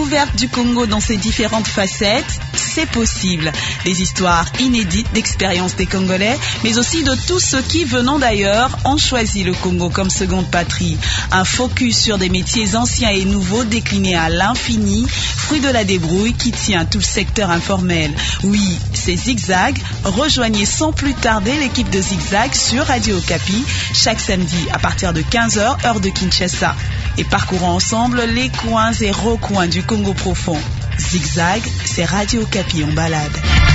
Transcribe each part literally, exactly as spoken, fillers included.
découverte du Congo dans ses différentes facettes, c'est possible. Des histoires inédites d'expériences des Congolais, mais aussi de tous ceux qui, venant d'ailleurs, ont choisi le Congo comme seconde patrie. Un focus sur des métiers anciens et nouveaux déclinés à l'infini, fruit de la débrouille qui tient tout le secteur informel. Oui, c'est Zigzag. Rejoignez sans plus tarder l'équipe de Zigzag sur Radio Okapi, chaque samedi à partir de quinze heures, heure de Kinshasa. Et parcourons ensemble les coins et recoins du Congo profond. Zigzag, c'est Radio Okapi en balade.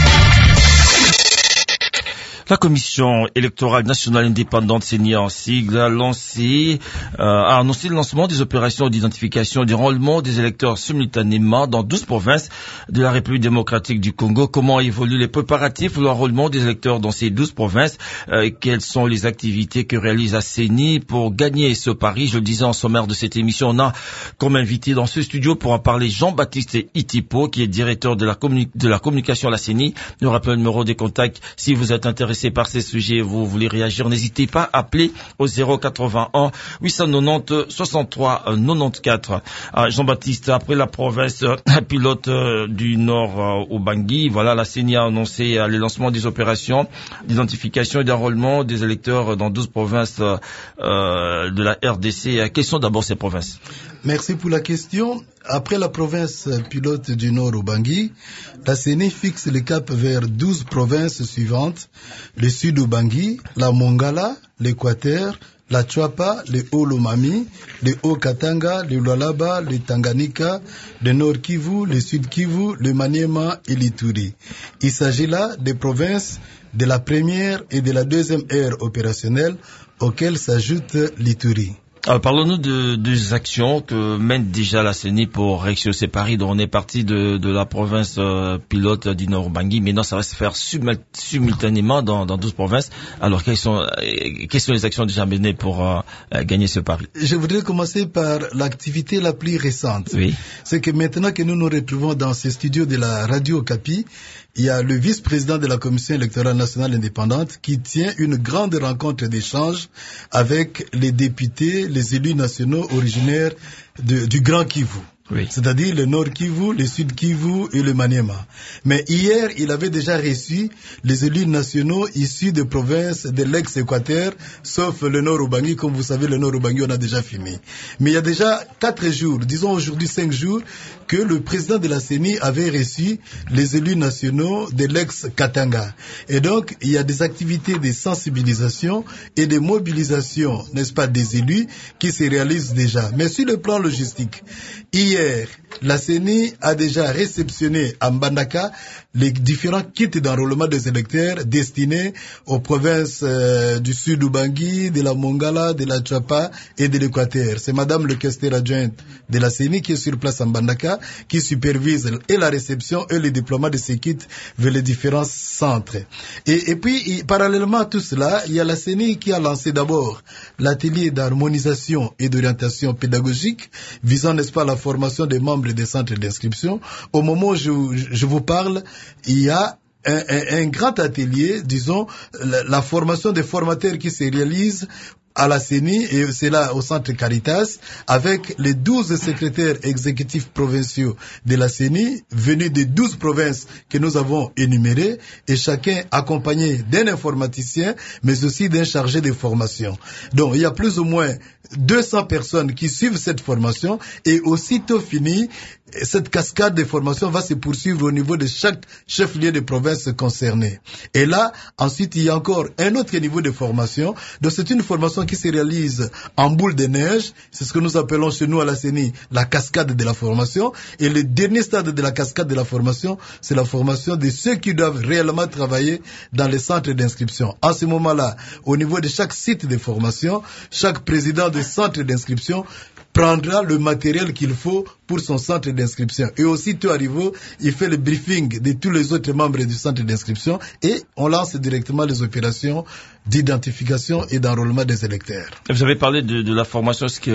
La Commission électorale nationale indépendante, C E N I en sigle, a lancé, euh, a annoncé le lancement des opérations d'identification et d'enrôlement des électeurs simultanément dans douze provinces de la République démocratique du Congo. Comment évoluent les préparatifs pour l'enrôlement des électeurs dans ces douze provinces? euh, Quelles sont les activités que réalise la C E N I pour gagner ce pari? Je le disais en sommaire de cette émission, on a comme invité dans ce studio pour en parler Jean-Baptiste Itipo, qui est directeur de la, communi- de la communication à la C E N I. Nous rappelons le numéro des contacts si vous êtes intéressé par ces sujets, vous voulez réagir, n'hésitez pas à appeler au zéro quatre-vingt-un huit cent quatre-vingt-dix soixante-trois quatre-vingt-quatorze. Ah, Jean-Baptiste, après la province euh, pilote euh, du Nord euh, au Bangui, voilà, la C E N I a annoncé euh, le lancement des opérations d'identification et d'enrôlement des électeurs dans douze provinces euh, euh, de la R D C. Quelles sont d'abord ces provinces? Merci pour la question. Après la province pilote du Nord au Bangui, la C E N I fixe le cap vers douze provinces suivantes: le Sud au Bangui, la Mongala, l'Équateur, la Chouapa, le Haut-Lomami, le Haut-Katanga, le Lualaba, le Tanganyika, le Nord Kivu, le Sud Kivu, le Maniema et l'Ituri. Il s'agit là des provinces de la première et de la deuxième ère opérationnelle auxquelles s'ajoute l'Ituri. Alors, parlons-nous de des actions que mène déjà la C E N I pour réussir Paris. Donc, on est parti de, de la province euh, pilote du Nord Bangui. Maintenant, ça va se faire simultanément dans, dans douze provinces. Alors, quelles sont, euh, quelles sont les actions déjà menées pour euh, gagner ce pari? Je voudrais commencer par l'activité la plus récente. Oui. C'est que maintenant que nous nous retrouvons dans ces studios de la Radio Okapi, il y a le vice-président de la Commission électorale nationale indépendante qui tient une grande rencontre d'échange avec les députés, les élus nationaux originaires de, du Grand Kivu. Oui. C'est-à-dire le Nord Kivu, le Sud Kivu et le Maniema. Mais hier, il avait déjà reçu les élus nationaux issus des provinces de l'ex-Équateur, sauf le Nord Ubangi. Comme vous savez, le Nord Ubangi, on a déjà fini. Mais il y a déjà quatre jours, disons aujourd'hui cinq jours, que le président de la C E N I avait reçu les élus nationaux de l'ex-Katanga. Et donc, il y a des activités de sensibilisation et de mobilisation, n'est-ce pas, des élus qui se réalisent déjà. Mais sur le plan logistique, hier, la C E N I a déjà réceptionné à Mbandaka les différents kits d'enrôlement des électeurs destinés aux provinces euh, du Sud Ubangi, de la Mongala, de la Chouapa et de l'Équateur. C'est madame le questeur adjointe de la C E N I qui est sur place à Mbandaka, qui supervise et la réception et le déploiement de ces kits vers les différents centres. Et, et puis, et, parallèlement à tout cela, il y a la C E N I qui a lancé d'abord l'atelier d'harmonisation et d'orientation pédagogique visant, n'est-ce pas, la formation des membres des centres d'inscription. Au moment où je, je vous parle, il y a un, un, un grand atelier, disons, la, la formation des formateurs qui se réalise à la C E N I, et c'est là au centre Caritas, avec les douze secrétaires exécutifs provinciaux de la C E N I, venus des douze provinces que nous avons énumérées, et chacun accompagné d'un informaticien, mais aussi d'un chargé de formation. Donc, il y a plus ou moins deux cents personnes qui suivent cette formation, et aussitôt fini, cette cascade de formation va se poursuivre au niveau de chaque chef-lieu de province concerné. Et là, ensuite, il y a encore un autre niveau de formation. Donc, c'est une formation qui se réalise en boule de neige. C'est ce que nous appelons chez nous à la C E N I la cascade de la formation. Et le dernier stade de la cascade de la formation, c'est la formation de ceux qui doivent réellement travailler dans les centres d'inscription. En ce moment-là, au niveau de chaque site de formation, chaque président de centre d'inscription prendra le matériel qu'il faut pour son centre d'inscription. Et aussitôt arrivé, il fait le briefing de tous les autres membres du centre d'inscription et on lance directement les opérations d'identification et d'enrôlement des électeurs. électeurs. Vous avez parlé de, de la formation, est-ce qu'il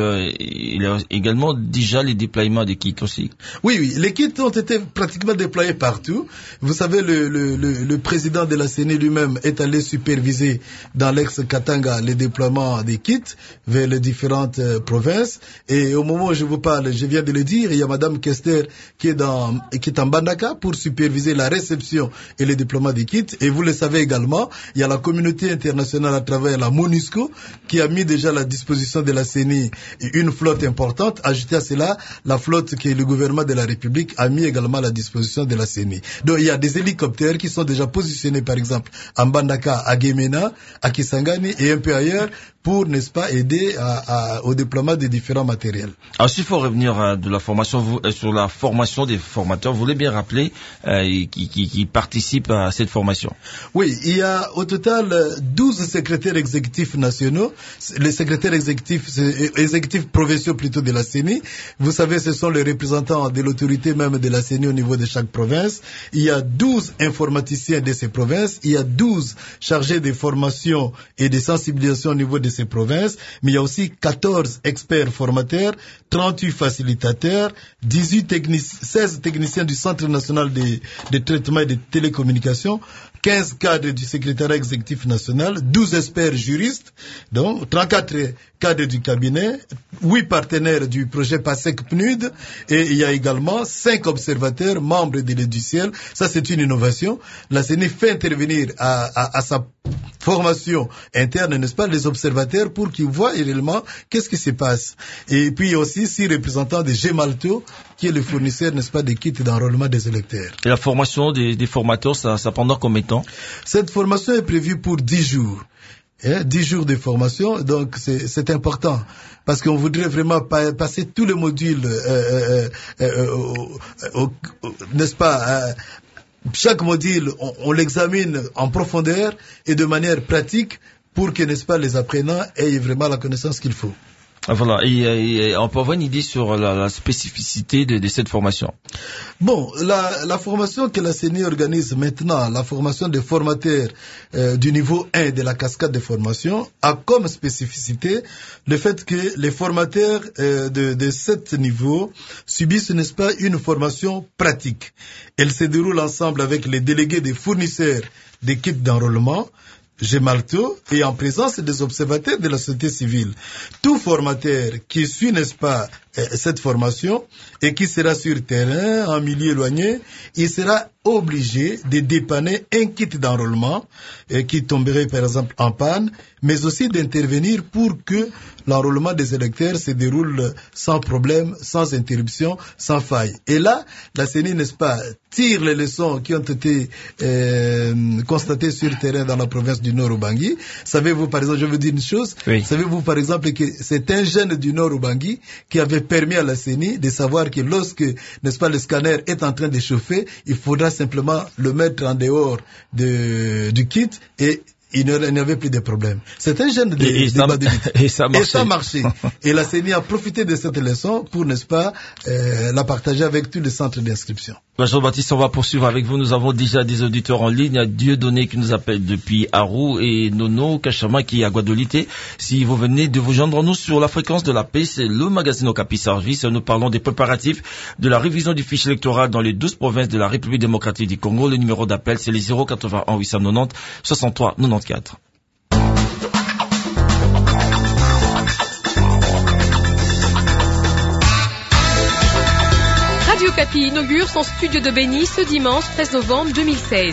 y a également déjà les déploiements des kits aussi? Oui, oui, les kits ont été pratiquement déployés partout. Vous savez, le, le, le, le président de la C E N I lui-même est allé superviser dans l'ex-Katanga les déploiements des kits vers les différentes euh, provinces. Et au moment où je vous parle, je viens de le dire, il y a Madame Kester qui est, dans, qui est en Bandaka pour superviser la réception et le déploiement des kits. Et vous le savez également, il y a la communauté internationale à travers la MONUSCO qui a mis déjà à la disposition de la C E N I une flotte importante. Ajouté à cela, la flotte que le gouvernement de la République a mis également à la disposition de la C E N I. Donc il y a des hélicoptères qui sont déjà positionnés par exemple en Bandaka, à Gemena, à Kisangani et un peu ailleurs pour, n'est-ce pas, aider à, à, au déploiement des différents matériels. Alors s'il faut revenir à de la formation, vous, euh, sur la formation des formateurs, vous voulez bien rappeler euh, qui, qui, qui participent à cette formation? Oui, il y a au total douze secrétaires exécutifs nationaux, les secrétaires exécutifs, exécutifs provinciaux plutôt de la C E N I. Vous savez, ce sont les représentants de l'autorité même de la C E N I au niveau de chaque province. Il y a douze informaticiens de ces provinces, il y a douze chargés de formation et de sensibilisation au niveau de ces provinces, mais il y a aussi quatorze experts formateurs, trente-huit facilitateurs, dix-huit techniciens, seize techniciens du Centre national de, de traitement et de télécommunications, quinze cadres du secrétariat exécutif national, douze experts juristes, donc trente-quatre cadres du cabinet, huit partenaires du projet PASEC P N U D, et il y a également cinq observateurs membres de l'Aide du ciel. Ça, c'est une innovation. La C E N I fait intervenir à, à, à sa formation interne, n'est-ce pas, les observateurs pour qu'ils voient réellement qu'est-ce qui se passe. Et puis aussi six représentants de Gemalto, qui est le fournisseur, n'est-ce pas, des kits d'enrôlement des électeurs. Et la formation des, des formateurs, ça, ça pendant combien de temps? Cette formation est prévue pour dix jours. Eh, dix jours de formation, donc c'est, c'est important parce qu'on voudrait vraiment pa- passer tous les modules, euh, euh, euh, euh, euh, euh, n'est-ce pas, euh, chaque module, on, on l'examine en profondeur et de manière pratique pour que, n'est-ce pas, les apprenants aient vraiment la connaissance qu'il faut. Voilà, et, et on peut avoir une idée sur la, la spécificité de, de cette formation. Bon, la, la formation que la C E N I organise maintenant, la formation des formateurs euh, du niveau un de la cascade de formation, a comme spécificité le fait que les formateurs euh, de, de cet niveau subissent, n'est-ce pas, une formation pratique. Elle se déroule ensemble avec les délégués des fournisseurs des kits d'enrôlement, Gemalto, et en présence des observateurs de la société civile. Tout formateur qui suit, n'est-ce pas, cette formation et qui sera sur terrain, en milieu éloigné, il sera obligé de dépanner un kit d'enrôlement euh, qui tomberait par exemple en panne, mais aussi d'intervenir pour que l'enrôlement des électeurs se déroule sans problème, sans interruption, sans faille. Et là, la C E N I, n'est-ce pas, tire les leçons qui ont été euh, constatées sur terrain dans la province du Nord Ubangi. Savez-vous, par exemple, je veux dire une chose, oui. Savez-vous, par exemple, que c'est un jeune du Nord Ubangi qui avait permis à la C E N I de savoir que lorsque, n'est-ce pas, le scanner est en train de chauffer, il faudra simplement le mettre en dehors de, du kit et il n'y avait plus de problème. C'est un jeune de, et, et, de ça, et ça marchait. Et ça marchait. Et la C E N I a profité de cette leçon pour, n'est-ce pas, euh, la partager avec tous les centres d'inscription. Jean-Baptiste, on va poursuivre avec vous. Nous avons déjà des auditeurs en ligne. Il y a Dieudonné qui nous appelle depuis Arou et Nono Kachama qui est à Guadolité. Si vous venez de vous joindre nous sur la fréquence de la paix, c'est le magazine Okapi Service. Nous parlons des préparatifs de la révision du fichier électoral dans les douze provinces de la République démocratique du Congo. Le numéro d'appel, c'est les zéro quatre-vingt-un huit cent quatre-vingt-dix soixante-trois quatre-vingt-quatorze. Radio Okapi inaugure son studio de Béni ce dimanche treize novembre deux mille seize.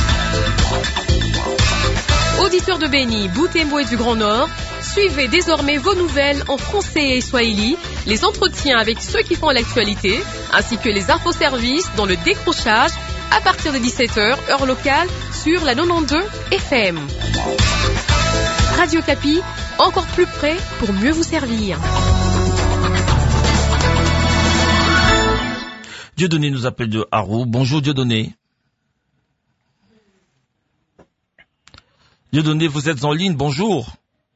Auditeurs de Béni, Boutembo et du Grand Nord, suivez désormais vos nouvelles en français et swahili, les entretiens avec ceux qui font l'actualité, ainsi que les infoservices dans le décrochage à partir de dix-sept heures, heure locale, sur la quatre-vingt-douze F M. Radio Okapi, encore plus près pour mieux vous servir. Dieudonné nous appelle de Harou. Bonjour Dieudonné. Dieudonné, vous êtes en ligne, bonjour.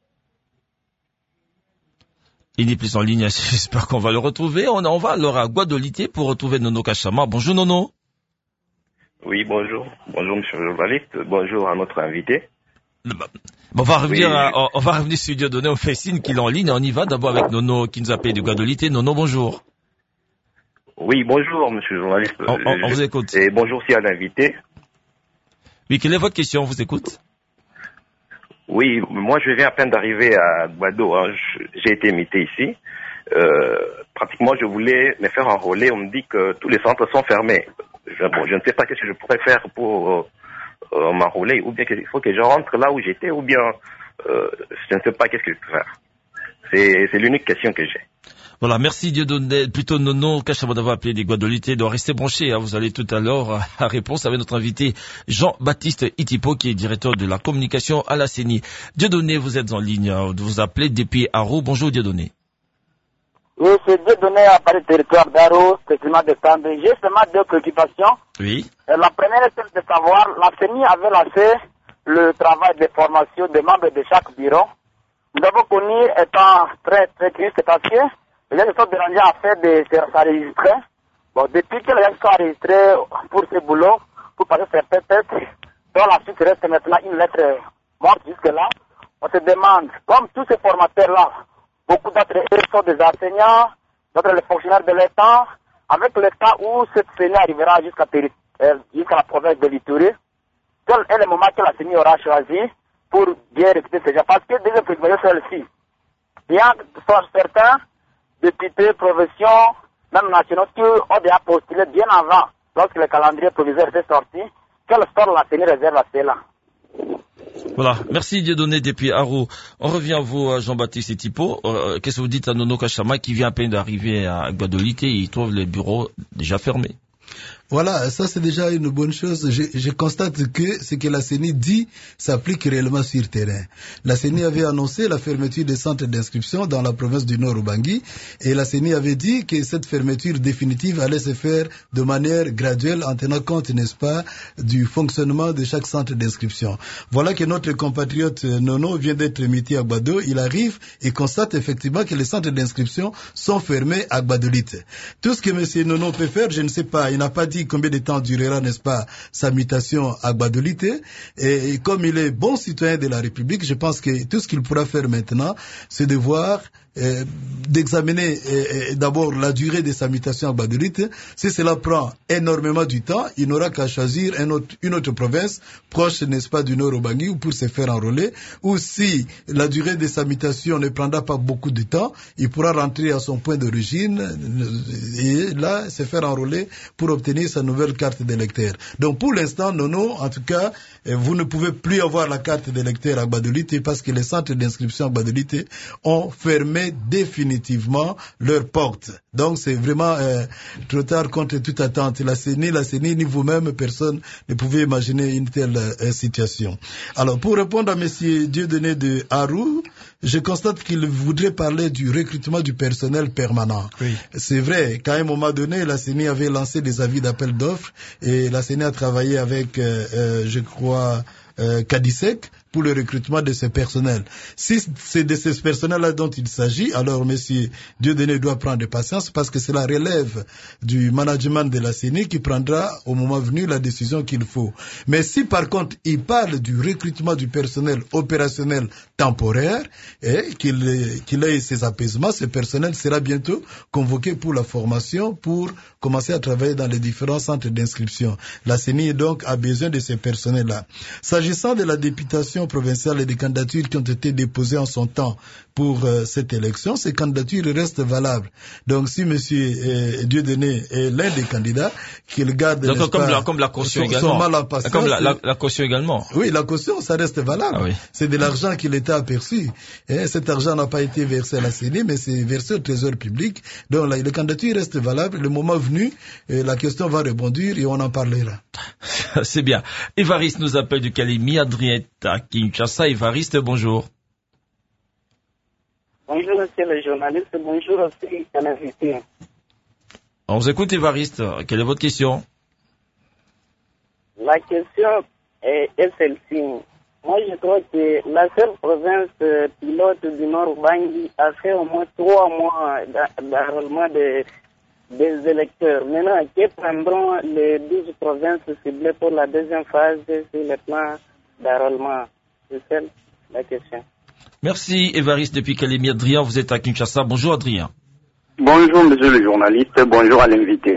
Il n'est plus en ligne, j'espère qu'on va le retrouver. On, on va alors à Guadolité pour retrouver Nono Kachama. Bonjour Nono. Oui, bonjour. Bonjour monsieur le journaliste. Bonjour à notre invité. On va revenir, Oui. à, on va revenir sur Dieudonné, on fait signe qu'il est en ligne. On y va d'abord avec Nono qui nous appelle du Guadolité. Nono, bonjour. Oui, bonjour, monsieur le journaliste. On, on, on vous écoute. Et bonjour aussi à l'invité. Oui, quelle est votre question? On vous écoute. Oui, moi je viens à peine d'arriver à Gbado. Hein. J'ai été imité ici. Euh, pratiquement, je voulais me faire enrôler. On me dit que tous les centres sont fermés. Je, bon, je ne sais pas qu'est-ce que je pourrais faire pour euh, euh, m'enrôler, ou bien qu'il faut que je rentre là où j'étais, ou bien euh, je ne sais pas qu'est-ce que je peux faire. C'est, c'est l'unique question que j'ai. Voilà, merci Dieudonné, plutôt Nono, Kachabo d'avoir appelé des Guadolités, de rester branché. Hein, vous allez tout à l'heure à réponse avec notre invité Jean-Baptiste Itipo, qui est directeur de la communication à la C E N I. Dieudonné, vous êtes en ligne, hein, vous appelez depuis Arro. Bonjour Dieudonné. Oui, c'est Dieudonné à Paris territoire d'Arro, spécialement de Cambé. J'ai seulement deux préoccupations. Oui. Et la première est celle de savoir, la C E N I avait lancé le travail de formation des membres de chaque bureau. Nous avons connu, étant très très triste et ancien, les gens se sont dérangés à faire de s'enregistrer. Bon, depuis que les gens sont enregistrés pour ce boulot, pour passer certains tests, dont la suite reste maintenant une lettre morte jusque-là, on se demande, comme tous ces formateurs-là, beaucoup d'entre eux sont des enseignants, d'autres les fonctionnaires de l'État, avec le cas où cette C E N I arrivera jusqu'à, euh, jusqu'à la province de l'Ituri, quel est le moment que la C E N I aura choisi pour bien recruter ces gens? Parce que deuxième préoccupation, c'est celle-ci. Il y a certains députés, professions, même nationaux, qui ont déjà postulé bien avant, lorsque le calendrier provisoire était sorti. Quel sort la C E N I réserve à cela? Voilà, merci Dieudonné depuis Arro. On revient à vous, Jean-Baptiste Itipo. Euh, qu'est-ce que vous dites à Nono Kachama qui vient à peine d'arriver à Guadolité et il trouve les bureaux déjà fermés? Voilà, ça c'est déjà une bonne chose. Je, je constate que ce que la C E N I dit s'applique réellement sur terrain. La C E N I avait annoncé la fermeture des centres d'inscription dans la province du Nord Ubangi et la C E N I avait dit que cette fermeture définitive allait se faire de manière graduelle en tenant compte, n'est-ce pas, du fonctionnement de chaque centre d'inscription. Voilà que notre compatriote Nono vient d'être invité à Gbado. Il arrive et constate effectivement que les centres d'inscription sont fermés à Gbadolite. Tout ce que M. Nono peut faire, je ne sais pas, il n'a pas dit combien de temps durera, n'est-ce pas, sa mutation à Gbadolite. Et, et comme il est bon citoyen de la République, je pense que tout ce qu'il pourra faire maintenant, c'est de voir, euh, d'examiner euh, d'abord la durée de sa mutation à Gbadolite. Si cela prend énormément du temps, il n'aura qu'à choisir un autre, une autre province proche, n'est-ce pas, du Nord Ubangi pour se faire enrôler. Ou si la durée de sa mutation ne prendra pas beaucoup de temps, il pourra rentrer à son point d'origine et là se faire enrôler pour obtenir sa nouvelle carte d'électeur. Donc pour l'instant, Nono, en tout cas, vous ne pouvez plus avoir la carte d'électeur à Gbadolite parce que les centres d'inscription à Gbadolite ont fermé définitivement leurs portes. Donc c'est vraiment euh, trop tard contre toute attente. La C E N I, la C E N I, ni vous-même, personne ne pouvait imaginer une telle euh, situation. Alors pour répondre à Monsieur Dieudonné de Arou, je constate qu'il voudrait parler du recrutement du personnel permanent. Oui. C'est vrai qu'à un moment donné, la C E N I avait lancé des avis d'appel d'offres et la C E N I a travaillé avec, euh, euh, je crois, euh, Cadisec pour le recrutement de ce personnel. Si c'est de ce personnel-là dont il s'agit, alors monsieur Dieudonné doit prendre patience parce que cela relève du management de la C E N I qui prendra au moment venu la décision qu'il faut. Mais si par contre il parle du recrutement du personnel opérationnel temporaire et qu'il qu'il ait ses apaisements, ce personnel sera bientôt convoqué pour la formation pour commencer à travailler dans les différents centres d'inscription. La C E N I donc a besoin de ces personnels-là. S'agissant de la députation provinciale et des candidatures qui ont été déposées en son temps pour euh, cette élection, ces candidatures restent valables. Donc si monsieur euh, Dieudonné est l'un des candidats, qu'il garde donc, comme, pas, la, comme la caution son, également. son mal en patience, comme la, la, la caution également. Oui, la caution, ça reste valable. Ah, oui. C'est de l'argent qui l'État a perçu. Et cet argent n'a pas été versé à la C E N I, mais c'est versé au trésor public. Donc la, les candidatures restent valables. Le moment venu, euh, la question va rebondir et on en parlera. C'est bien. Évariste nous appelle du Kalimi, Adrien à Kinshasa. Évariste, bonjour. Bonjour, monsieur le journaliste. Bonjour aussi à l'invité. On vous écoute, Évariste. Quelle est votre question? La question est, est celle-ci. Moi, je crois que la seule province euh, pilote du Nord Ubangi a fait au moins trois mois d'enrôlement des, des électeurs. Maintenant, que prendront les douze provinces ciblées pour la deuxième phase sur le plan d'enrôlement? C'est celle la question. Merci Évariste depuis Kalemi. Adrien, vous êtes à Kinshasa. Bonjour Adrien. Bonjour monsieur le journaliste, bonjour à l'invité.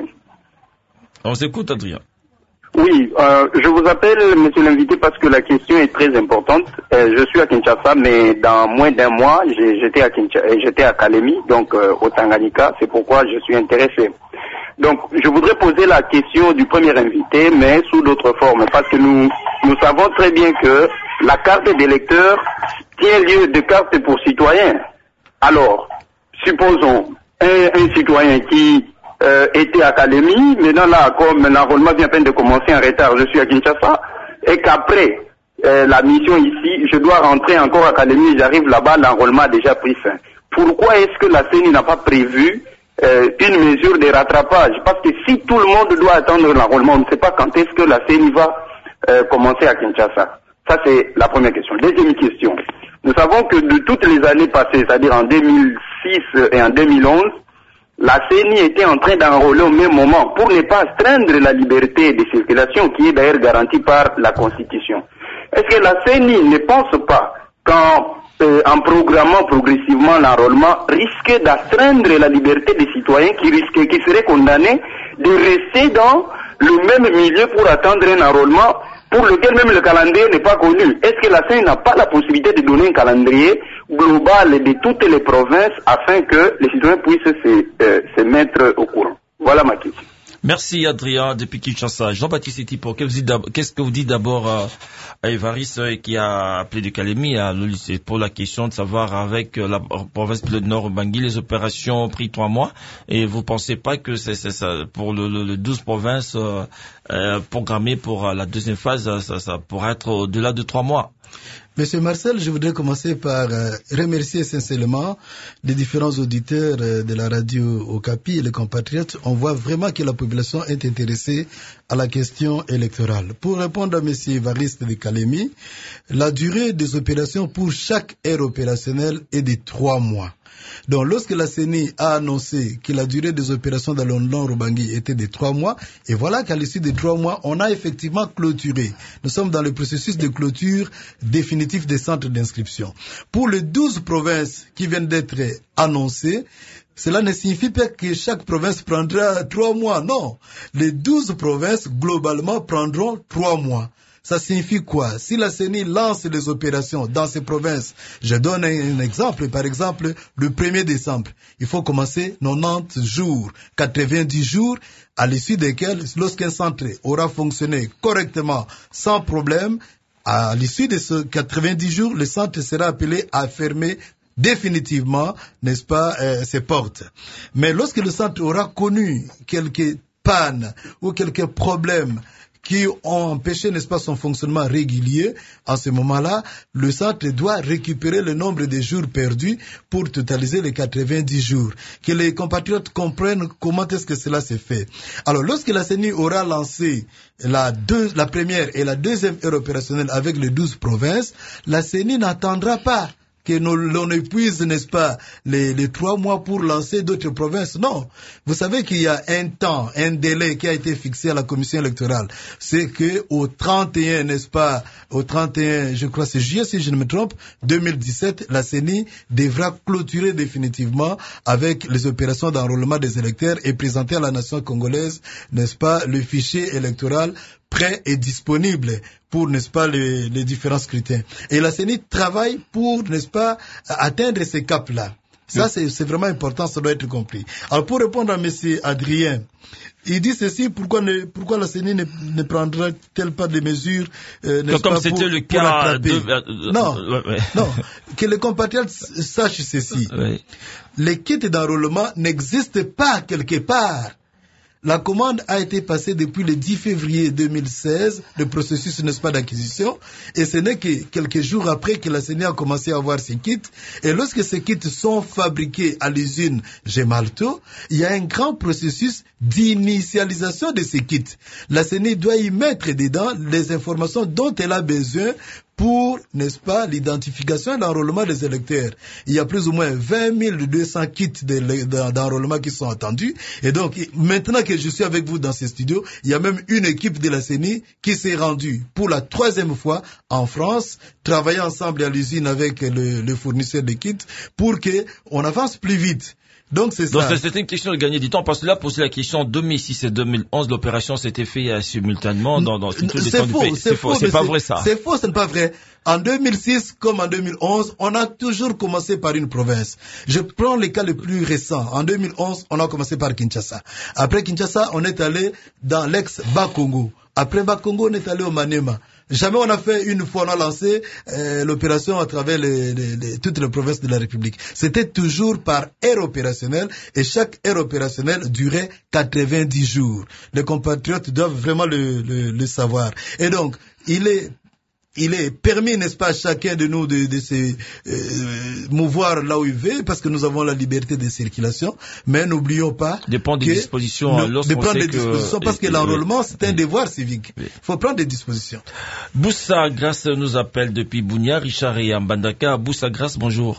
On s'écoute Adrien. Oui, euh, je vous appelle monsieur l'invité parce que la question est très importante. Euh, je suis à Kinshasa, mais dans moins d'un mois, j'étais à Kinshasa, j'étais à Kalemi, donc euh, au Tanganyika, c'est pourquoi je suis intéressé. Donc, je voudrais poser la question du premier invité, mais sous d'autres formes, parce que nous, nous savons très bien que la carte d'électeur tient lieu de carte pour citoyen. Alors, supposons un, un citoyen qui euh, était à Kalemi, maintenant là, comme l'enrôlement vient à peine de commencer en retard, je suis à Kinshasa, et qu'après euh, la mission ici, je dois rentrer encore à Kalemi, j'arrive là-bas, l'enrôlement a déjà pris fin. Pourquoi est-ce que la C E N I n'a pas prévu Euh, une mesure de rattrapage? Parce que si tout le monde doit attendre l'enrôlement, on ne sait pas quand est-ce que la C E N I va euh, commencer à Kinshasa. Ça, c'est la première question. Deuxième question. Nous savons que de toutes les années passées, c'est-à-dire en deux mille six et en deux mille onze, la C E N I était en train d'enrôler au même moment pour ne pas astreindre la liberté de circulation qui est d'ailleurs garantie par la Constitution. Est-ce que la C E N I ne pense pas qu'en Euh, en programmant progressivement l'enrôlement, risque d'astreindre la liberté des citoyens qui risquent, qui seraient condamnés de rester dans le même milieu pour attendre un enrôlement pour lequel même le calendrier n'est pas connu? Est-ce que la C E N I n'a pas la possibilité de donner un calendrier global de toutes les provinces afin que les citoyens puissent se, euh, se mettre au courant? Voilà ma question. Merci Adrien depuis Kinshasa. Jean-Baptiste Etipo, qu'est-ce que vous dites d'abord à Évariste qui a appelé de Kalemi à l'O-Lycée pour la question de savoir avec la province de Nord Bangui les opérations ont pris trois mois et vous pensez pas que c'est ça pour le, le, le douze provinces euh, euh, programmées pour la deuxième phase ça, ça pourrait être au-delà de trois mois? Monsieur Marcel, je voudrais commencer par euh, remercier sincèrement les différents auditeurs euh, de la radio Okapi et les compatriotes. On voit vraiment que la population est intéressée à la question électorale. Pour répondre à monsieur Évariste de Kalemi, la durée des opérations pour chaque aire opérationnelle est de trois mois. Donc, lorsque la C E N I a annoncé que la durée des opérations dans le Nord-Ubangi était de trois mois, et voilà qu'à l'issue de trois mois, on a effectivement clôturé. Nous sommes dans le processus de clôture définitif des centres d'inscription. Pour les douze provinces qui viennent d'être annoncées, cela ne signifie pas que chaque province prendra trois mois. Non, les douze provinces, globalement, prendront trois mois. Ça signifie quoi? Si la C E N I lance les opérations dans ces provinces, je donne un exemple, par exemple, le premier décembre, il faut commencer quatre-vingt-dix jours, quatre-vingt-dix jours, à l'issue desquels, lorsqu'un centre aura fonctionné correctement, sans problème, à l'issue de ce quatre-vingt-dix jours, le centre sera appelé à fermer définitivement, n'est-ce pas, euh, ses portes. Mais lorsque le centre aura connu quelques pannes ou quelques problèmes qui ont empêché, n'est-ce pas, son fonctionnement régulier, en ce moment-là, le centre doit récupérer le nombre de jours perdus pour totaliser les quatre-vingt-dix jours. Que les compatriotes comprennent comment est-ce que cela s'est fait. Alors, lorsque la C E N I aura lancé la, deux, la première et la deuxième heure opérationnelle avec les douze provinces, la C E N I n'attendra pas que l'on épuise, n'est-ce pas, les, les trois mois pour lancer d'autres provinces. Non. Vous savez qu'il y a un temps, un délai qui a été fixé à la commission électorale. C'est que au trente et un, n'est-ce pas, au trente et un, je crois c'est juillet si je ne me trompe, deux mille dix-sept, la C E N I devra clôturer définitivement avec les opérations d'enrôlement des électeurs et présenter à la nation congolaise, n'est-ce pas, le fichier électoral prêt et disponible pour, n'est-ce pas, les, les différents scrutins. Et la C E N I travaille pour, n'est-ce pas, atteindre ces caps-là. Ça, c'est, c'est vraiment important, ça doit être compris. Alors, pour répondre à monsieur Adrien, il dit ceci, pourquoi, ne, pourquoi la C E N I ne, ne prendra-t-elle pas des mesures, euh, n'est-ce comme pas, c'était pour, le pour cas attraper de... Euh, Non, ouais, ouais. non, que les compatriotes sachent ceci. Ouais. Les kits d'enrôlement n'existent pas quelque part. La commande a été passée depuis le dix février deux mille seize, le processus, n'est-ce pas, d'acquisition, et ce n'est que quelques jours après que la C E N I a commencé à avoir ces kits. Et lorsque ces kits sont fabriqués à l'usine Gemalto, il y a un grand processus d'initialisation de ces kits. La C E N I doit y mettre dedans les informations dont elle a besoin pour, n'est-ce pas, l'identification et l'enrôlement des électeurs. Il y a plus ou moins vingt mille deux cents kits d'enrôlement qui sont attendus. Et donc, maintenant que je suis avec vous dans ces studios, il y a même une équipe de la C E N I qui s'est rendue pour la troisième fois en France, travailler ensemble à l'usine avec le, le fournisseur de kits pour que on avance plus vite. Donc c'est ça. Donc c'était une question de gagner du temps parce que là poser la question en deux mille six et deux mille onze l'opération s'était fait euh, simultanément dans dans tout le temps du pays. C'est faux, c'est pas vrai ça. C'est faux, ce n'est pas vrai. En deux mille six comme en deux mille onze, on a toujours commencé par une province. Je prends les cas les plus récents. En deux mille onze, on a commencé par Kinshasa. Après Kinshasa, on est allé dans l'ex-Bas-Congo. Après Bas-Congo, on est allé au Maniema. Jamais on a fait une fois, on a lancé euh, l'opération à travers les, les, les, toutes les provinces de la République. C'était toujours par aire opérationnelle et chaque aire opérationnelle durait quatre-vingt-dix jours. Les compatriotes doivent vraiment le, le, le savoir. Et donc, il est... Il est permis, n'est-ce pas, à chacun de nous de, de se euh, mouvoir là où il veut, parce que nous avons la liberté de circulation, mais n'oublions pas de prendre des dispositions de prendre des dispositions, parce que, que l'enrôlement, c'est un oui. devoir civique. Il oui. faut prendre des dispositions. Boussa Grasse nous appelle depuis Bounia, Richard et Mbandaka. Boussa Grasse, bonjour.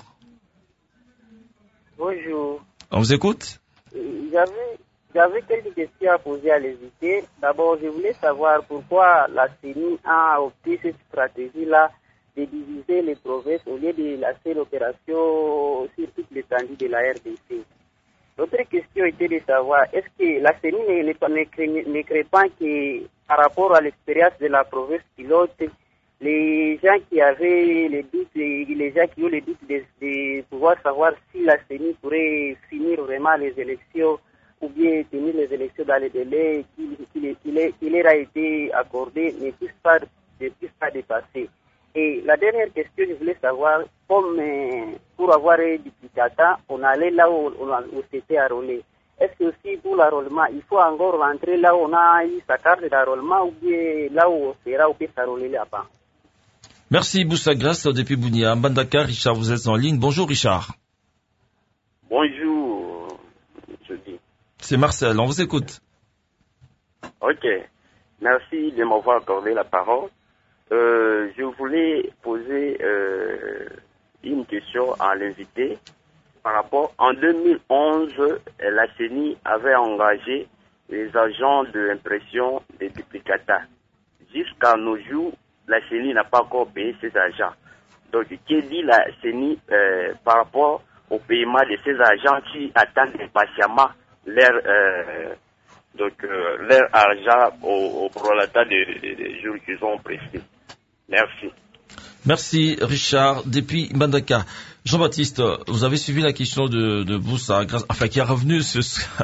Bonjour. On vous écoute? J'avais J'avais quelques questions à poser à l'invité. D'abord, je voulais savoir pourquoi la C E N I a opté cette stratégie-là de diviser les provinces au lieu de lancer l'opération sur toute l'étendue de la R D C. L'autre question était de savoir, est-ce que la C E N I ne, ne, ne, ne crée pas que par rapport à l'expérience de la province pilote, les gens qui avaient les doutes, les gens qui ont les doutes de, de pouvoir savoir si la C E N I pourrait finir vraiment les élections ou bien tenir les élections dans les délais qui, qui, qui, qui leur a été accordé ne puissent pas, ne puissent pas dépasser. Et la dernière question, je voulais savoir, comme euh, pour avoir un duplicata, on allait là où on, on s'était enrôlé. Est-ce que aussi pour l'enrôlement, il faut encore rentrer là où on a eu sa carte d'enrôlement ou bien là où on sera, on peut s'enrôler là-bas? Merci Boussa Grasse depuis Bounia. Mbandaka, Richard, vous êtes en ligne. Bonjour Richard. Bonjour, je dis. C'est Marcel, on vous écoute. Ok, merci de m'avoir accordé la parole. Euh, je voulais poser euh, une question à l'invité par rapport. En deux mille onze, la C E N I avait engagé les agents de l'impression des duplicata. Jusqu'à nos jours, la C E N I n'a pas encore payé ses agents. Donc, que dit la C E N I euh, par rapport au paiement de ces agents qui attendent impatiemment leur, euh, donc, euh, leur argent au, au prolata des, des jours qu'ils ont prestés. Merci. Merci Richard depuis Mbandaka. Jean-Baptiste, vous avez suivi la question de, de Boussa, enfin qui est revenu, sur,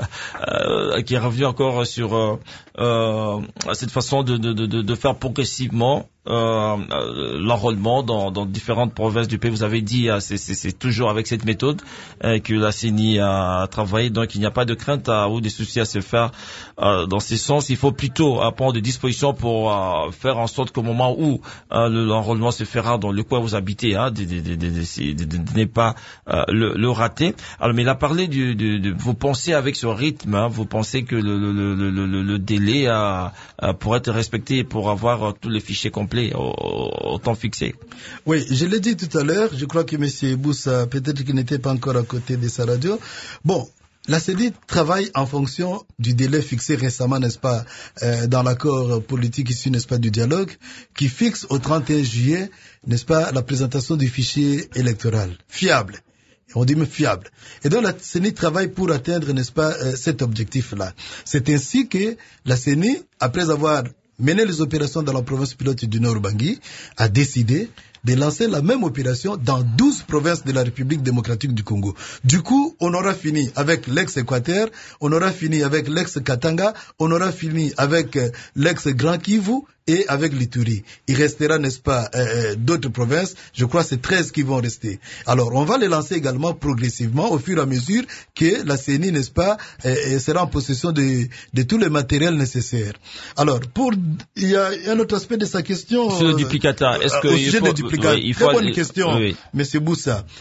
euh, qui est revenu encore sur euh, euh, cette façon de, de, de, de faire progressivement euh, l'enrôlement dans, dans différentes provinces du pays. Vous avez dit, c'est, c'est, c'est toujours avec cette méthode euh, que la C E N I a travaillé, donc il n'y a pas de crainte à, ou des soucis à se faire euh, dans ce sens. Il faut plutôt euh, prendre des dispositions pour euh, faire en sorte qu'au moment où euh, l'enrôlement se fera dans le coin où vous habitez, hein, de, de, de, de, de, de, de n'est pas euh, le, le rater. Alors, mais il a parlé du, du, de, vous pensez avec ce rythme, hein, vous pensez que le, le, le, le, le délai a, a, pour être respecté, pour avoir euh, tous les fichiers complets au, au temps fixé. Oui, je l'ai dit tout à l'heure, je crois que M. Boussa, peut-être qu'il n'était pas encore à côté de sa radio. Bon, la C E N I travaille en fonction du délai fixé récemment, n'est-ce pas, euh, dans l'accord politique issu, n'est-ce pas, du dialogue, qui fixe au trente et un juillet, n'est-ce pas, la présentation du fichier électoral fiable. On dit même fiable. Et donc la C E N I travaille pour atteindre, n'est-ce pas, euh, cet objectif-là. C'est ainsi que la C E N I, après avoir mené les opérations dans la province pilote du Nord Bangui, a décidé de lancer la même opération dans douze provinces de la République démocratique du Congo. Du coup, on aura fini avec l'ex-Équateur, on aura fini avec l'ex-Katanga, on aura fini avec euh, l'ex-Grand Kivu et avec l'Ituri. Il restera, n'est-ce pas, euh, d'autres provinces. Je crois que c'est treize qui vont rester. Alors, on va les lancer également progressivement au fur et à mesure que la C E N I, n'est-ce pas, euh, sera en possession de, de tous les matériels nécessaires. Alors, pour, il y a un autre aspect de sa question. Sur le duplicata, est-ce que euh, au sujet il faut, du duplicata, oui, il faut, très bonne question, oui. Monsieur Boussa.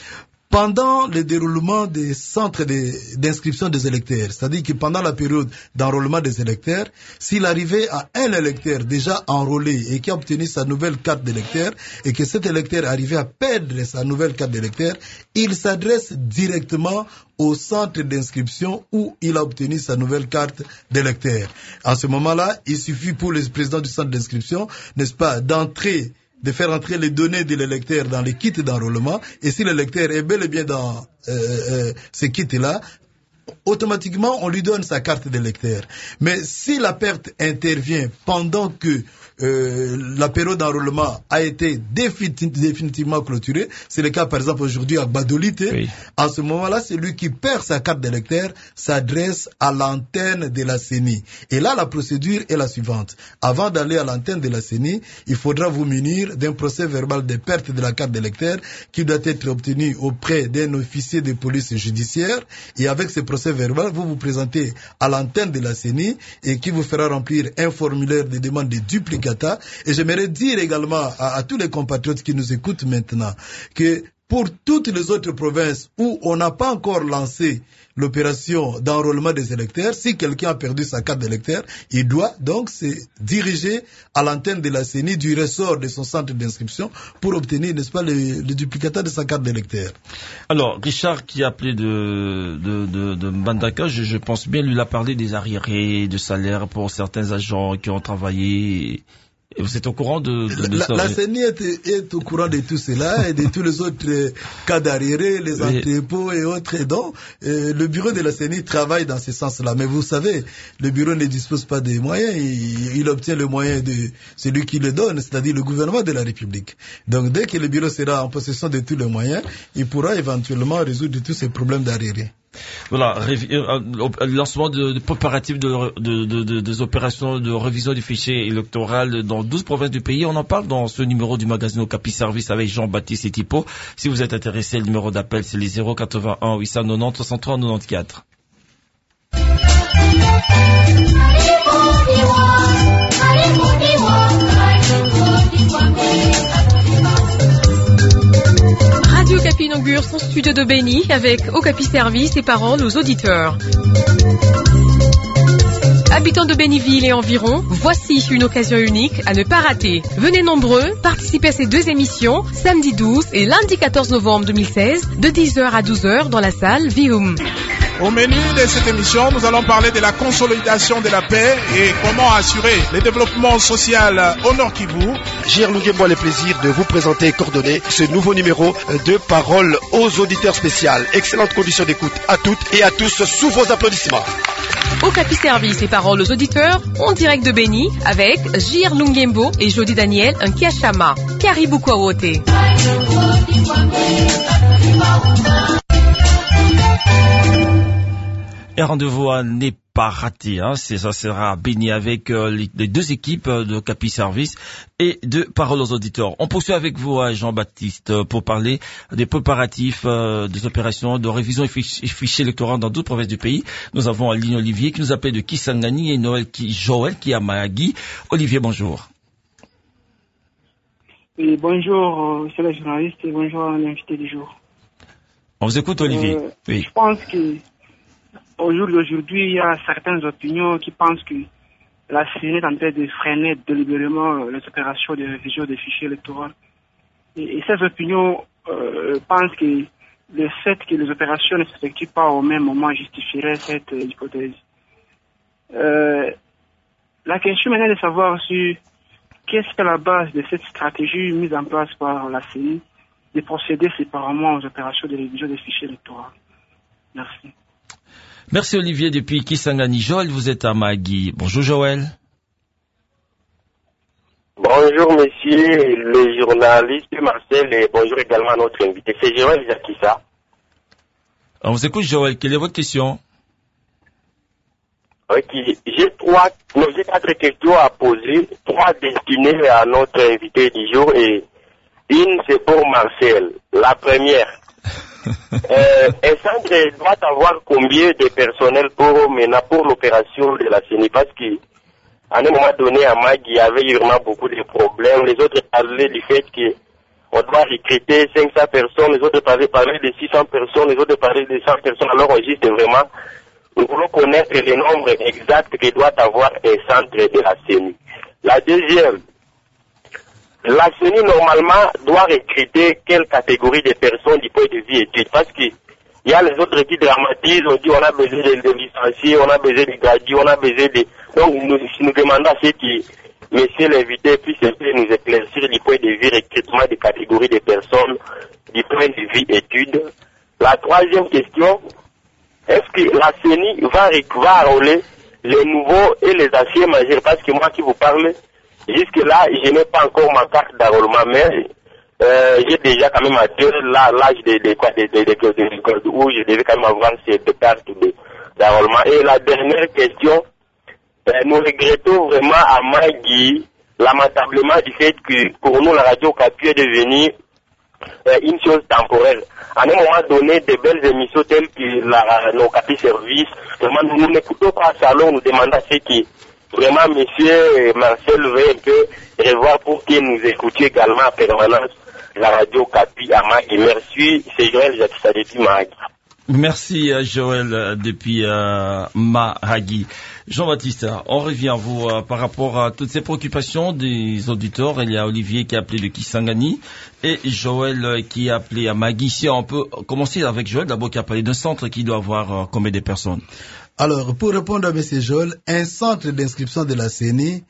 pendant le déroulement des centres de, d'inscription des électeurs, c'est-à-dire que pendant la période d'enrôlement des électeurs, s'il arrivait à un électeur déjà enrôlé et qui a obtenu sa nouvelle carte d'électeur et que cet électeur arrivait à perdre sa nouvelle carte d'électeur, il s'adresse directement au centre d'inscription où il a obtenu sa nouvelle carte d'électeur. En ce moment-là, il suffit pour le président du centre d'inscription, n'est-ce pas, d'entrer, de faire entrer les données de l'électeur dans les kits d'enrôlement, et si l'électeur est bel et bien dans euh, euh, ces kits-là, automatiquement on lui donne sa carte d'électeur. Mais si la perte intervient pendant que euh, la période d'enrôlement a été définitivement clôturée, c'est le cas par exemple aujourd'hui à Badolite, oui. En ce moment-là, celui qui perd sa carte d'électeur s'adresse à l'antenne de la C E N I. Et là, la procédure est la suivante. Avant d'aller à l'antenne de la C E N I, il faudra vous munir d'un procès verbal de perte de la carte d'électeur qui doit être obtenu auprès d'un officier de police judiciaire, et avec ce procès verbal, vous vous présentez à l'antenne de la C E N I et qui vous fera remplir un formulaire de demande de duplicata. Et j'aimerais dire également à, à tous les compatriotes qui nous écoutent maintenant que pour toutes les autres provinces où on n'a pas encore lancé l'opération d'enrôlement des électeurs, si quelqu'un a perdu sa carte d'électeur, il doit donc se diriger à l'antenne de la C E N I du ressort de son centre d'inscription pour obtenir, n'est-ce pas, le, le duplicata de sa carte d'électeur. Alors, Richard qui a appelé de, de, de, de Mbandaka, je, je pense bien lui a parlé des arriérés de salaire pour certains agents qui ont travaillé. Et vous êtes au courant de, de, de la, ça? La C E N I est, est au courant de tout cela et de tous les autres euh, cas d'arriérés, les entrepôts et autres. Et donc, euh, le bureau de la C E N I travaille dans ce sens-là. Mais vous savez, le bureau ne dispose pas des moyens. Il, il obtient le moyen de celui qui le donne, c'est-à-dire le gouvernement de la République. Donc, dès que le bureau sera en possession de tous les moyens, il pourra éventuellement résoudre tous ces problèmes d'arriérés. Voilà, euh, lancement de, de préparatifs de, de, de, de, des opérations de révision du fichier électoral dans douze provinces du pays. On en parle dans ce numéro du magazine Okapi Service avec Jean-Baptiste et Tipo. Si vous êtes intéressé, le numéro d'appel c'est les zéro quatre-vingt-un huit cent quatre-vingt-dix soixante-trois quatre-vingt-quatorze. Radio Okapi inaugure son studio de Béni avec Okapi Service et paroles aux auditeurs. Habitants de Béniville et environ, voici une occasion unique à ne pas rater. Venez nombreux, participez à ces deux émissions, samedi douze et lundi quatorze novembre deux mille seize, de dix heures à douze heures dans la salle Vium. Au menu de cette émission, nous allons parler de la consolidation de la paix et comment assurer le développement social au Nord Kivu. Gilles Lungembo a le plaisir de vous présenter et coordonner ce nouveau numéro de Paroles aux auditeurs spéciales. Excellente condition d'écoute à toutes et à tous sous vos applaudissements. Okapi Service et paroles aux auditeurs en direct de Béni avec Gilles Lungembo et Jody Daniel Nkiachama. Karibu kwa wote. Et rendez-vous n'est pas raté, hein. C'est, ça sera béni avec euh, les, les deux équipes de Okapi Service et de Paroles aux auditeurs. On poursuit avec vous, Jean-Baptiste, pour parler des préparatifs euh, des opérations de révision et fichiers électoraux dans d'autres provinces du pays. Nous avons Aline Olivier qui nous appelle de Kisangani et Noël qui, Joël qui est à Mahagi. Olivier, bonjour. Oui, bonjour, c'est le journaliste et bonjour à l'invité du jour. On vous écoute, Olivier. Euh, oui. Je pense que au jour d'aujourd'hui, il y a certaines opinions qui pensent que la C E N I est en train de freiner délibérément les opérations de révision des fichiers électoraux. Et, et ces opinions euh, pensent que le fait que les opérations ne s'effectuent pas au même moment justifierait cette euh, hypothèse. Euh, la question maintenant est de savoir sur qu'est-ce qu'à la base de cette stratégie mise en place par la C E N I de procéder séparément aux opérations de révision des fichiers électoraux. Merci. Merci Olivier depuis Kisangani. Joël, vous êtes à Mahagi. Bonjour Joël. Bonjour monsieur le journaliste Marcel et bonjour également à notre invité. C'est Joël Zakissa. On vous écoute Joël, quelle est votre question? Ok, j'ai trois, non, j'ai quatre questions à poser, trois destinées à notre invité du jour et une c'est pour Marcel. La première. euh, un centre doit avoir combien de personnel pour maintenant pour l'opération de la C E N I parce qu'à un moment donné à Mag il y avait vraiment beaucoup de problèmes. Les autres parlaient du fait que on doit recruter cinq cents personnes, les autres parlaient, parlaient de six cents personnes, les autres parlaient de cent personnes. Alors on juste vraiment, nous voulons connaître le nombre exact que doit avoir un centre de la C E N I. La deuxième, la C E N I normalement doit recruter quelle catégorie de personnes du point de vue études, parce que il y a les autres qui dramatisent, on dit on a besoin de, de licenciés, on a besoin de gradués, on a besoin de... Donc nous, nous demandons à ceux qui, monsieur l'invité, puisse nous éclaircir du point de vue recrutement des catégories de personnes, du point de vue études. La troisième question, est-ce que la C E N I va, va enrôler les nouveaux et les anciens majeurs? Parce que moi qui vous parle, jusque là, je n'ai pas encore ma carte d'enrôlement, mais Euh, j'ai déjà quand même atteint l'âge de, de, de, de, de, de, de, où je devais quand même avoir cette carte d'enrôlement. Et la dernière question, euh, nous regrettons vraiment à Magui lamentablement du fait que pour nous la radio Kapi est devenue euh, une chose temporaire. À un moment donné, des belles émissions telles que la, nos Kapi Service, vraiment nous n'écoutons pas ça, alors nous demandons à ceux qui vraiment monsieur Marcel veut un peu revoir pour que nous écoutions également en permanence la radio Kapi à Magui. Merci, c'est Joël Jatissa depuis Magui. Merci Joël depuis euh, Mahagi. Jean-Baptiste, on revient à vous euh, par rapport à toutes ces préoccupations des auditeurs. Il y a Olivier qui a appelé de Kisangani et Joël euh, qui a appelé à Magui. Si on peut commencer avec Joël, d'abord qui a parlé d'un centre qui doit avoir euh, combien de personnes? Alors, pour répondre à M. Joël, un centre d'inscription de la C E N I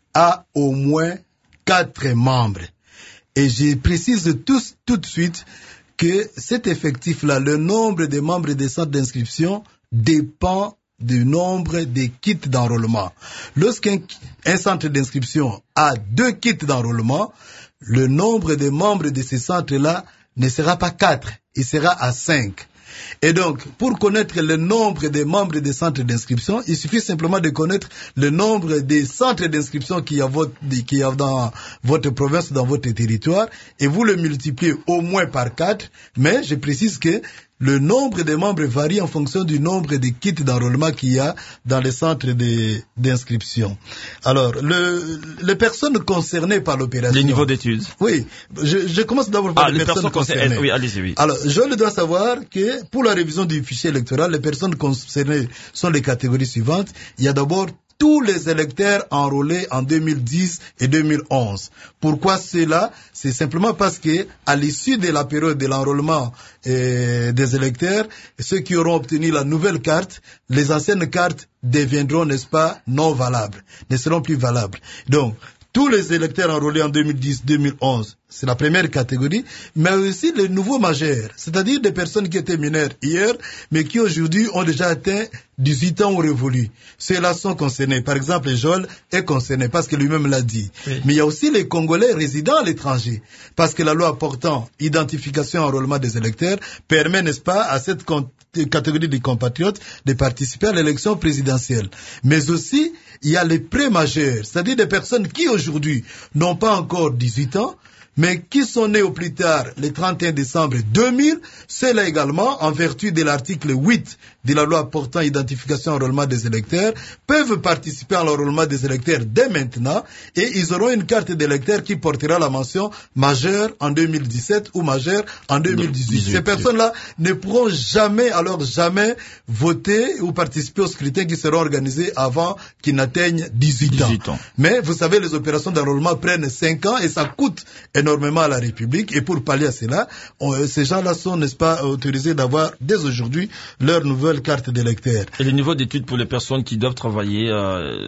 a au moins quatre membres. Et je précise tout, tout de suite que cet effectif-là, le nombre de membres des centres d'inscription dépend du nombre des kits d'enrôlement. Lorsqu'un un centre d'inscription a deux kits d'enrôlement, le nombre de membres de ces centres-là ne sera pas quatre, il sera à cinq. Et donc, pour connaître le nombre des membres des centres d'inscription, il suffit simplement de connaître le nombre des centres d'inscription qu'il y a, votre, qu'il y a dans votre province, dans votre territoire, et vous le multipliez au moins par quatre, mais je précise que le nombre de membres varie en fonction du nombre de kits d'enrôlement qu'il y a dans les centres d'inscription. Alors, le, les personnes concernées par l'opération... Les niveaux d'études. Oui, je, je commence d'abord par ah, les, les personnes, personnes concernées. Oui, allez-y, oui. Alors, je dois savoir que pour la révision du fichier électoral, les personnes concernées sont les catégories suivantes. Il y a d'abord tous les électeurs enrôlés en deux mille dix et deux mille onze. Pourquoi cela? C'est simplement parce que, à l'issue de la période de l'enrôlement euh, des électeurs, ceux qui auront obtenu la nouvelle carte, les anciennes cartes deviendront, n'est-ce pas, non valables, ne seront plus valables. Donc, tous les électeurs enrôlés en deux mille dix deux mille onze, c'est la première catégorie, mais aussi les nouveaux majeurs, c'est-à-dire des personnes qui étaient mineures hier, mais qui aujourd'hui ont déjà atteint dix-huit ans ou révolus. Ceux-là sont concernés. Par exemple, Joël est concerné parce que lui-même l'a dit. Oui. Mais il y a aussi les Congolais résidant à l'étranger, parce que la loi portant identification et enrôlement des électeurs permet, n'est-ce pas, à cette catégorie de compatriotes de participer à l'élection présidentielle. Mais aussi, il y a les pré-majeurs, c'est-à-dire des personnes qui aujourd'hui n'ont pas encore dix-huit ans, mais qui sont nés au plus tard le trente et un décembre deux mille, ceux-là également, en vertu de l'article huit de la loi portant identification et enrôlement des électeurs, peuvent participer à l'enrôlement des électeurs dès maintenant, et ils auront une carte d'électeur qui portera la mention majeur en deux mille dix-sept ou majeur en deux mille dix-huit. Ces personnes-là ne pourront jamais, alors jamais, voter ou participer aux scrutins qui seront organisés avant qu'ils n'atteignent dix-huit ans. Mais vous savez, les opérations d'enrôlement prennent cinq ans et ça coûte énormément à la République, et pour pallier à cela, on, ces gens-là sont, n'est-ce pas, autorisés d'avoir dès aujourd'hui leur nouvelle carte d'électeur. Et le niveau d'études pour les personnes qui doivent travailler, euh,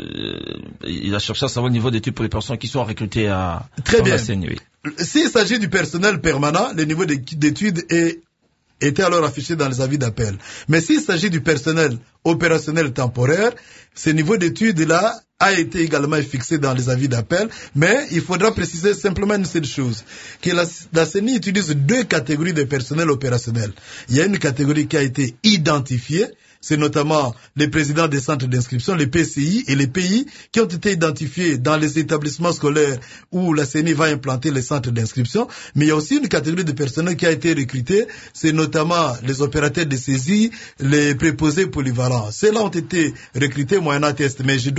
il a cherché à savoir le niveau d'études pour les personnes qui sont recrutées à Très bien. La C E N I, oui. S'il s'agit du personnel permanent, le niveau d'études est était alors affiché dans les avis d'appel. Mais s'il s'agit du personnel opérationnel temporaire, ce niveau d'études-là a été également fixé dans les avis d'appel, mais il faudra préciser simplement une seule chose, que la, la C E N I utilise deux catégories de personnel opérationnel. Il y a une catégorie qui a été identifiée, c'est notamment les présidents des centres d'inscription, les P C I et les P I, qui ont été identifiés dans les établissements scolaires où la C E N I va implanter les centres d'inscription. Mais il y a aussi une catégorie de personnel qui a été recrutée, c'est notamment les opérateurs de saisie, les préposés polyvalents. Ceux-là ont été recrutés moyennant test. Mais je dois préciser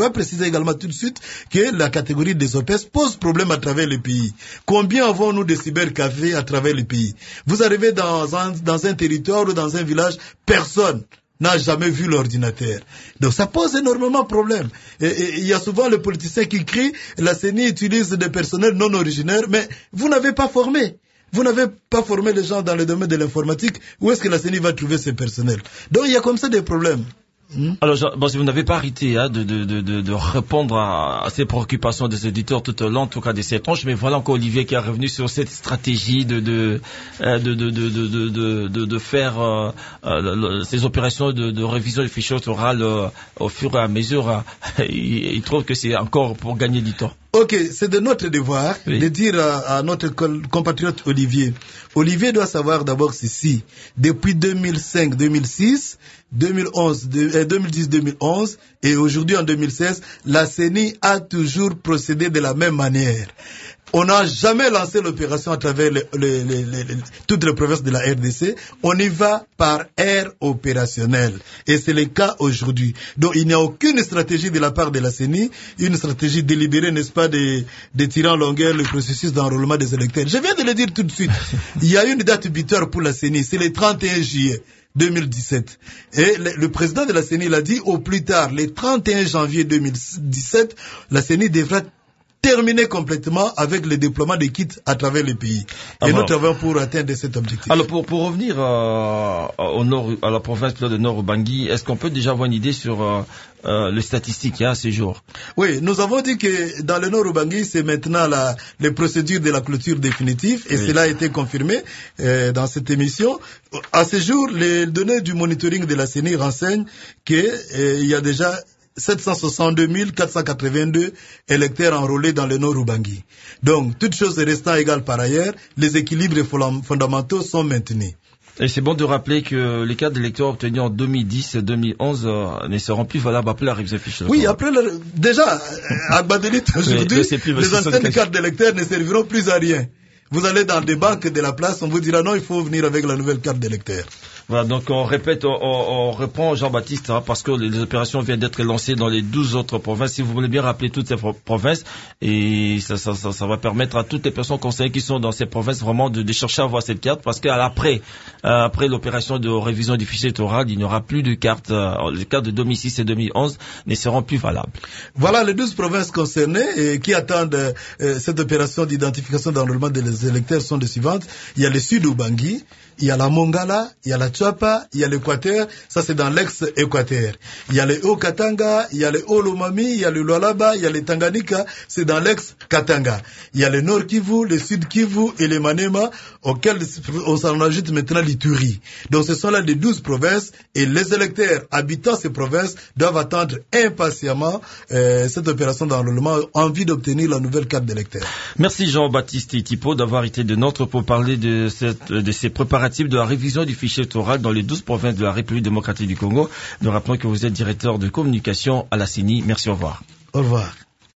également tout de suite que la catégorie des O P E S pose problème à travers le pays. Combien avons-nous de cybercafés à travers le pays? Vous arrivez dans un, dans un territoire ou dans un village, personne n'a jamais vu l'ordinateur. Donc ça pose énormément de problèmes. Et il y a souvent le politicien qui crie, la C E N I utilise des personnels non originaires, mais vous n'avez pas formé. Vous n'avez pas formé les gens dans le domaine de l'informatique. Où est-ce que la C E N I va trouver ces personnels? Donc il y a comme ça des problèmes. Mmh. Alors, bon, si vous n'avez pas arrêté hein, de, de, de, de répondre à, à ces préoccupations des éditeurs tout au long, en tout cas, de ces tranches, mais voilà encore Olivier qui est revenu sur cette stratégie de de de de de de de, de, de faire euh, euh, ces opérations de, de révision du fichier électoral euh, au fur et à mesure. Hein. il, il trouve que c'est encore pour gagner du temps. Ok, c'est de notre devoir oui. de dire à, à notre compatriote Olivier. Olivier doit savoir d'abord ceci. Depuis deux mille cinq deux mille six, deux mille onze, deux mille dix deux mille onze et aujourd'hui en deux mille seize, la C E N I a toujours procédé de la même manière. On n'a jamais lancé l'opération à travers les, les, les, les, toutes les provinces de la R D C. On y va par aire opérationnelle. Et c'est le cas aujourd'hui. Donc il n'y a aucune stratégie de la part de la C E N I, une stratégie délibérée, n'est-ce pas, de, de tirer en longueur le processus d'enrôlement des électeurs. Je viens de le dire tout de suite. Il y a une date butoir pour la C E N I, c'est le trente et un juillet deux mille dix-sept. Et le, le président de la C E N I l'a dit, au plus tard, le trente et un janvier deux mille dix-sept, la C E N I devra terminer complètement avec le déploiement des kits à travers le pays. Et alors, nous travaillons pour atteindre cet objectif. Alors, pour, pour revenir euh, au nord, à la province de Nord-Ubangi, est-ce qu'on peut déjà avoir une idée sur euh, euh, les statistiques hein, à ce jour? Oui, nous avons dit que dans le Nord-Ubangi, c'est maintenant la, les procédures de la clôture définitive, et oui. cela a été confirmé euh, dans cette émission. À ce jour, les données du monitoring de la C E N I renseignent qu'il euh, y a déjà sept cent soixante-deux mille quatre cent quatre-vingt-deux électeurs enrôlés dans le Nord-Ubangi. Donc, toutes choses restant égales par ailleurs, les équilibres fondamentaux sont maintenus. Et c'est bon de rappeler que les cartes d'électeurs obtenus en deux mille dix et deux mille onze euh, ne seront plus valables après la révision fichier. Oui, après le, déjà, à Badelit, aujourd'hui, les anciennes cartes d'électeurs ne serviront plus à rien. Vous allez dans des banques de la place, on vous dira non, il faut venir avec la nouvelle carte d'électeur. Voilà, donc on répète, on, on répond Jean-Baptiste, hein, parce que les, les opérations viennent d'être lancées dans les douze autres provinces. Si vous voulez bien rappeler toutes ces provinces, et ça, ça, ça, ça va permettre à toutes les personnes concernées qui sont dans ces provinces vraiment de, de chercher à avoir cette carte, parce qu'après, euh, après l'opération de révision du fichier électoral, il n'y aura plus de cartes. Euh, les cartes de deux mille six et deux mille onze ne seront plus valables. Voilà les douze provinces concernées et qui attendent euh, cette opération d'identification d'enrôlement des électeurs sont les suivantes. Il y a le Sud-Ubangi, il y a la Mongala, il y a la Tchapa, il y a l'Équateur, ça c'est dans l'ex-Équateur. Il y a le Haut-Katanga, il y a le Haut-Lomami, il y a le Lualaba, il y a le Tanganyika, c'est dans l'ex-Katanga. Il y a le Nord-Kivu, le Sud-Kivu et le Manema, auxquels on s'en ajoute maintenant l'Ituri. Donc ce sont là les douze provinces et les électeurs habitant ces provinces doivent attendre impatiemment euh, cette opération d'enrôlement, envie d'obtenir la nouvelle carte d'électeur. Merci Jean-Baptiste Tipo d'avoir été de notre pour parler de, cette, de ces préparatifs de la révision du fichier électoral dans les douze provinces de la République démocratique du Congo. Nous rappelons que vous êtes directeur de communication à la C E N I. Merci, au revoir. Au revoir.